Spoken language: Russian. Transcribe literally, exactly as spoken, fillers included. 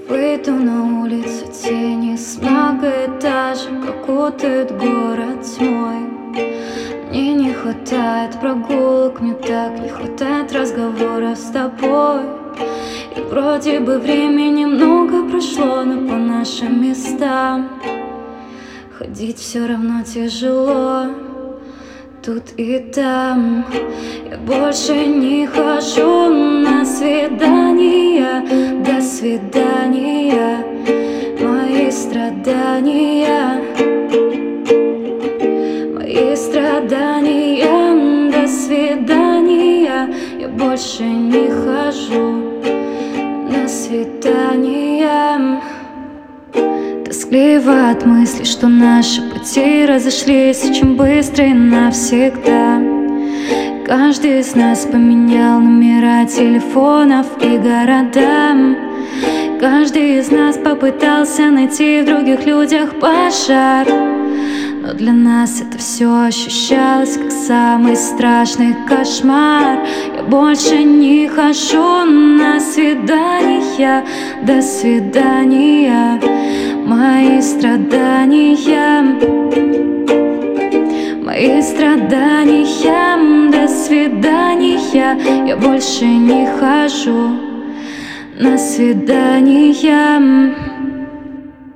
Выйду на улицу, тени с многоэтажек окутают город тьмой. Мне не хватает прогулок, мне так не хватает разговоров с тобой. И вроде бы времени много прошло, но по нашим местам ходить все равно тяжело. Тут и там я больше не хожу на свидания. До свидания, мои страдания, мои страдания. До свидания, я больше не хожу на свидания. Тоскливо от мысли, что наши пути разошлись очень быстро и навсегда. Каждый из нас поменял номера телефонов и города. Каждый из нас попытался найти в других людях пожар, но для нас это все ощущалось как самый страшный кошмар. Я больше не хожу на свидания. До свидания, мои страдания, мои страдания. До свидания, я больше не хожу на свидания.